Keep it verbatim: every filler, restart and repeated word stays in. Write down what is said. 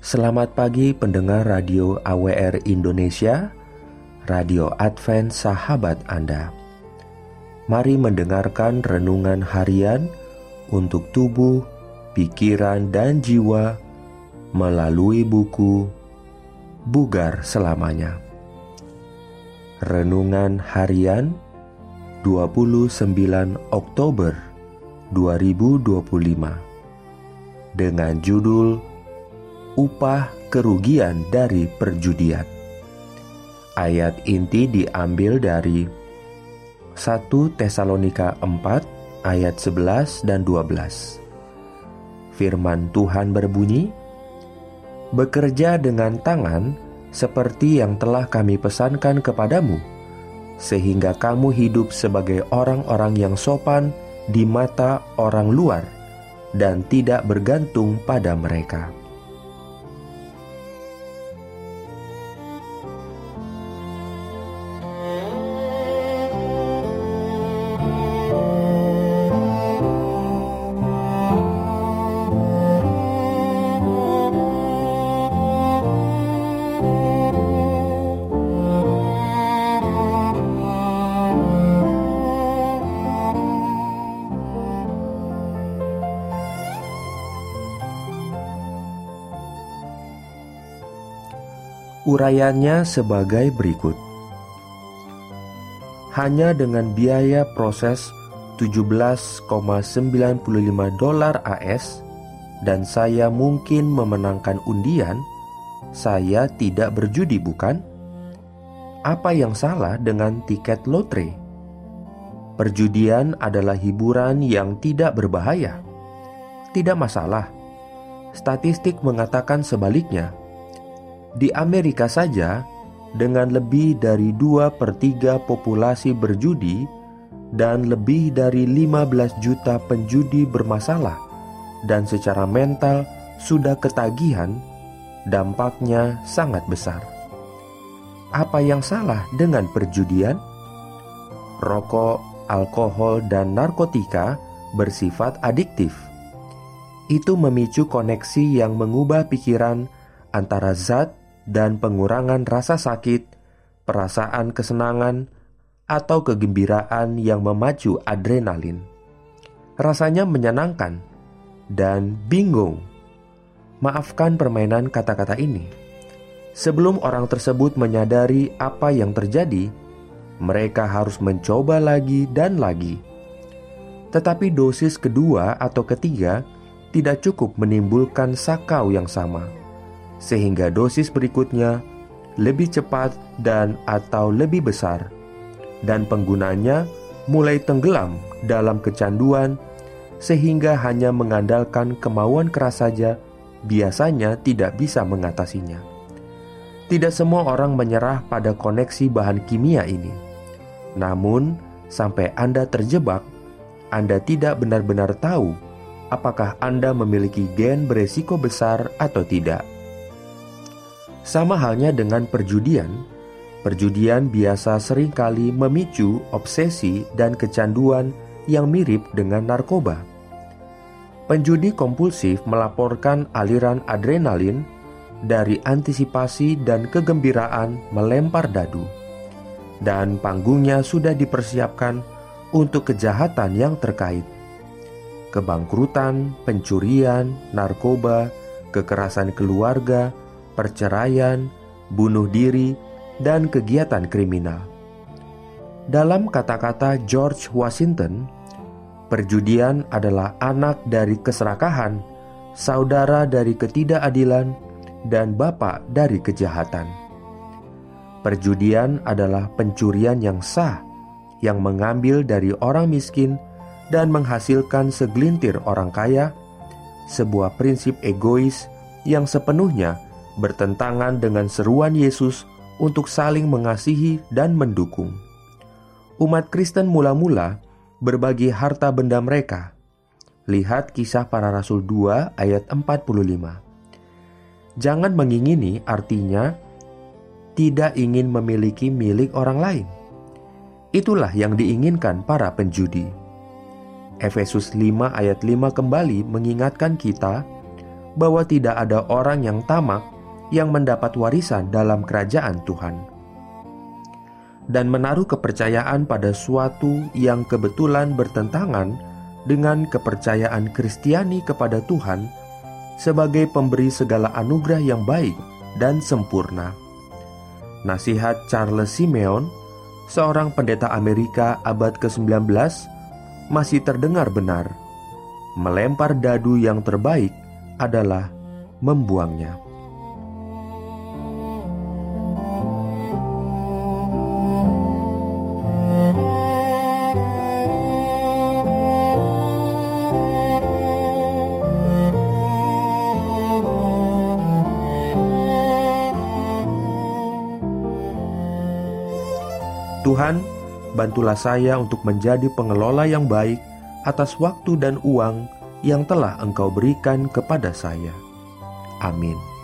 Selamat pagi pendengar radio A W R Indonesia, Radio Advent Sahabat Anda. Mari mendengarkan renungan harian untuk tubuh, pikiran, dan jiwa melalui buku Bugar Selamanya. Renungan harian dua puluh sembilan Oktober dua ribu dua puluh lima dengan judul Upah Kerugian dari Perjudian. Ayat inti diambil dari satu Tesalonika empat ayat sebelas dan dua belas. Firman Tuhan berbunyi, "Bekerja dengan tangan seperti yang telah kami pesankan kepadamu, sehingga kamu hidup sebagai orang-orang yang sopan di mata orang luar dan tidak bergantung pada mereka." Urayanya sebagai berikut. Hanya dengan biaya proses tujuh belas koma sembilan lima dolar A S dan saya mungkin memenangkan undian, saya tidak berjudi, bukan? Apa yang salah dengan tiket lotre? Perjudian adalah hiburan yang tidak berbahaya. Tidak masalah. Statistik mengatakan sebaliknya. Di Amerika saja, dengan lebih dari dua per tiga populasi berjudi dan lebih dari lima belas juta penjudi bermasalah dan secara mental sudah ketagihan, dampaknya sangat besar. Apa yang salah dengan perjudian? Rokok, alkohol, dan narkotika bersifat adiktif. Itu memicu koneksi yang mengubah pikiran antara zat dan pengurangan rasa sakit, perasaan kesenangan, atau kegembiraan yang memacu adrenalin. Rasanya menyenangkan dan bingung. Maafkan permainan kata-kata ini. Sebelum orang tersebut menyadari apa yang terjadi, mereka harus mencoba lagi dan lagi. Tetapi dosis kedua atau ketiga tidak cukup menimbulkan sakau yang sama, sehingga dosis berikutnya lebih cepat dan atau lebih besar, dan penggunanya mulai tenggelam dalam kecanduan, sehingga hanya mengandalkan kemauan keras saja biasanya tidak bisa mengatasinya. Tidak semua orang menyerah pada koneksi bahan kimia ini. Namun, sampai Anda terjebak, Anda tidak benar-benar tahu apakah Anda memiliki gen beresiko besar atau tidak. Sama halnya dengan perjudian, perjudian biasa seringkali memicu obsesi dan kecanduan yang mirip dengan narkoba. Penjudi kompulsif melaporkan aliran adrenalin dari antisipasi dan kegembiraan melempar dadu, dan panggungnya sudah dipersiapkan untuk kejahatan yang terkait. Kebangkrutan, pencurian, narkoba, kekerasan keluarga, perceraian, bunuh diri, dan kegiatan kriminal. Dalam kata-kata George Washington, perjudian adalah anak dari keserakahan, saudara dari ketidakadilan, dan bapak dari kejahatan. Perjudian adalah pencurian yang sah, yang mengambil dari orang miskin dan menghasilkan segelintir orang kaya, sebuah prinsip egois yang sepenuhnya bertentangan dengan seruan Yesus untuk saling mengasihi dan mendukung. Umat Kristen mula-mula berbagi harta benda mereka. Lihat Kisah Para Rasul dua ayat empat puluh lima. Jangan mengingini artinya tidak ingin memiliki milik orang lain. Itulah yang diinginkan para penjudi. Efesus lima ayat lima kembali mengingatkan kita bahwa tidak ada orang yang tamak yang mendapat warisan dalam kerajaan Tuhan. Dan menaruh kepercayaan pada suatu yang kebetulan bertentangan dengan kepercayaan Kristiani kepada Tuhan sebagai pemberi segala anugerah yang baik dan sempurna. Nasihat Charles Simeon, seorang pendeta Amerika abad ke-sembilan belas, masih terdengar benar. Melempar dadu yang terbaik adalah membuangnya. Tuhan, bantulah saya untuk menjadi pengelola yang baik atas waktu dan uang yang telah Engkau berikan kepada saya. Amin.